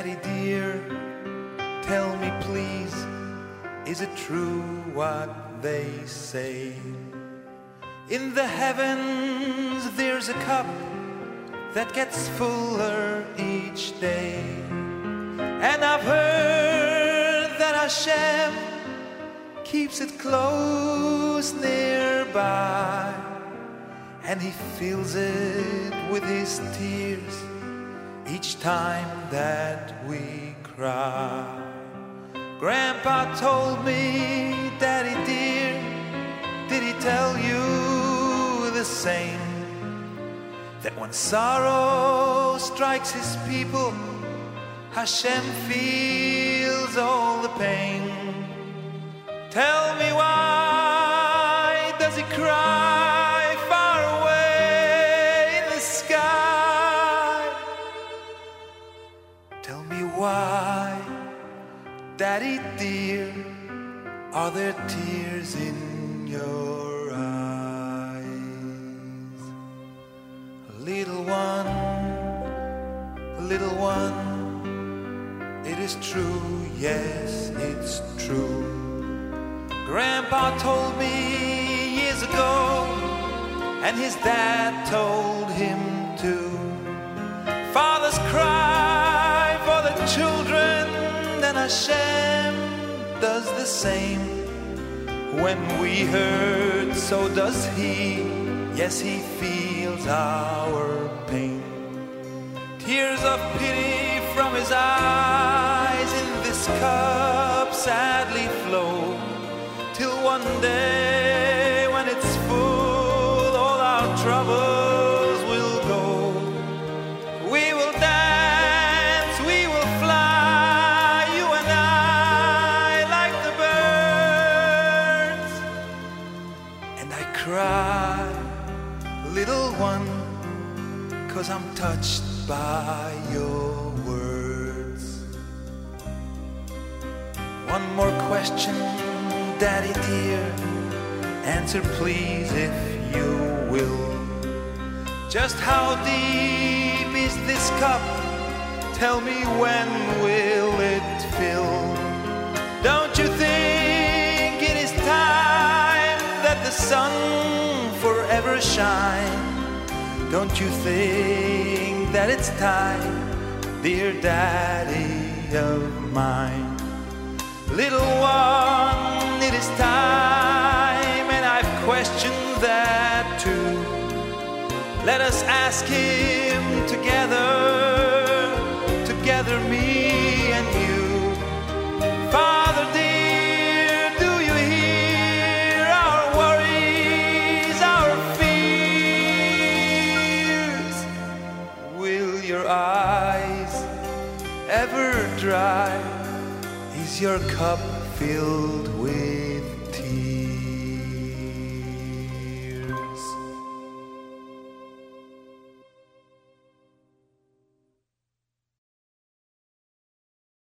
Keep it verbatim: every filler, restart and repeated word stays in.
Daddy dear, tell me please, is it true what they say? In the heavens there's a cup that gets fuller each day. And I've heard that Hashem keeps it close nearby, and he fills it with his tears each time that we cry. Grandpa told me, Daddy dear, did he tell you the same? That when sorrow strikes his people, Hashem feels all the pain. Tell me, why does he cry far away in the sky? Tell me why, Daddy dear, are there tears in your eyes? Little one, little one, it is true, yes, it's true. Grandpa told me years ago, and his dad told him too. Fathers cry for the children, and Hashem does the same. When we hurt, so does he. Yes, he feels our pain. Tears of pity from his eyes in this cup sadly flow, till one day when it's full, all our troubles will go. We will dance, we will fly, you and I, like the birds. And I cry, little one, 'cause I'm touched by your words. One more question, Daddy dear, answer please if you will. Just how deep is this cup? Tell me, when will it fill? Don't you think it is time that the sun forever shine? Don't you think that it's time, dear Daddy of mine? Little one, it is time, and I've questioned that too. Let us ask him together, together me and you. Father dear, do you hear our worries, our fears? Will your eyes ever dry? Is your cup filled with